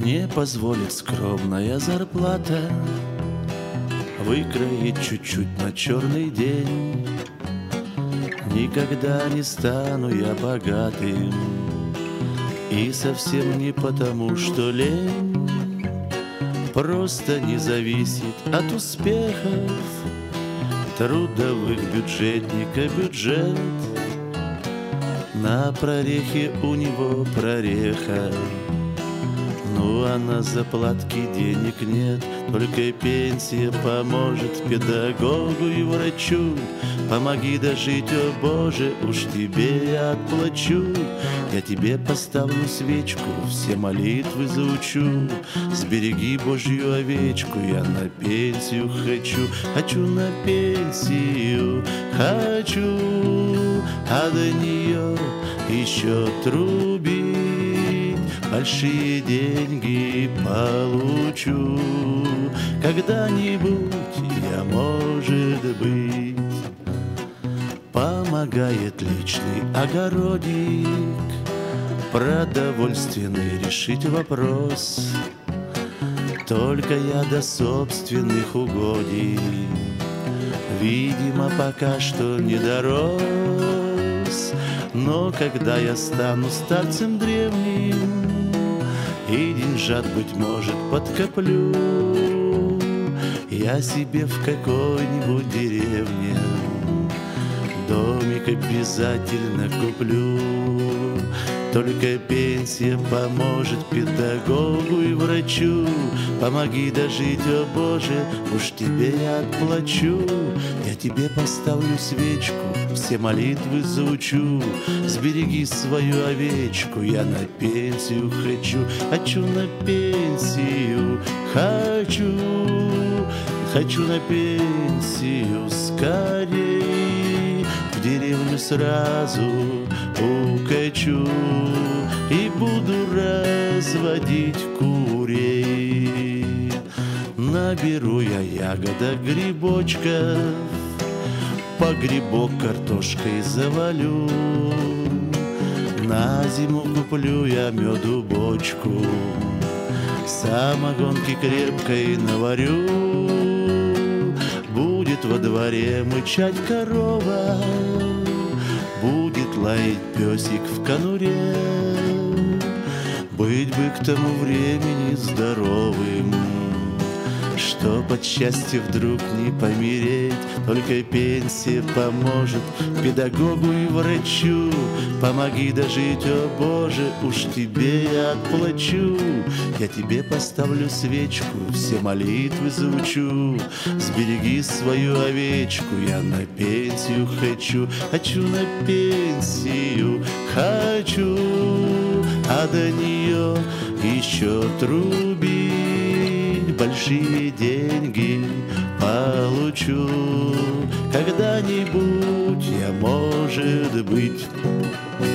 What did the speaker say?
Не позволит скромная зарплата выкроить чуть-чуть на черный день. Никогда не стану я богатым, и совсем не потому, что лень. Просто не зависит от успехов трудовых бюджетника бюджет. На прорехе у него прореха, ну а на заплатки денег нет. Только пенсия поможет педагогу и врачу. Помоги дожить, о Боже, уж тебе я отплачу. Я тебе поставлю свечку, все молитвы заучу. Сбереги Божью овечку, я на пенсию хочу. Хочу на пенсию, хочу, а до нее еще трубить. Большие деньги получу, когда-нибудь я, может быть. Помогает личный огородик продовольственный решить вопрос. Только я до собственных угодий, видимо, пока что не дорос. Но когда я стану старцем древним и деньжат, быть может, подкоплю, я себе в какой-нибудь деревне домик обязательно куплю. Только пенсия поможет педагогу и врачу. Помоги дожить, о Боже, уж тебе я отплачу. Я тебе поставлю свечку, все молитвы заучу. Сбереги свою овечку, я на пенсию хочу. Хочу на пенсию, хочу, хочу на пенсию скорей. В деревню сразу укачу и буду разводить курей. Наберу я ягодок, грибочков, погребок картошкой завалю. На зиму куплю я меду бочку, самогонки крепкой наварю. Будет во дворе мычать корова, будет лаять песик в конуре. Быть бы к тому времени здоровым, чтоб от счастья вдруг не помереть. Только пенсия поможет педагогу и врачу. Помоги дожить, о Боже, уж тебе я отплачу. Я тебе поставлю свечку, все молитвы заучу. Сбереги свою овечку, я на пенсию хочу. Хочу на пенсию, хочу, а до нее еще трубить. Большие деньги получу, когда-нибудь я, может быть.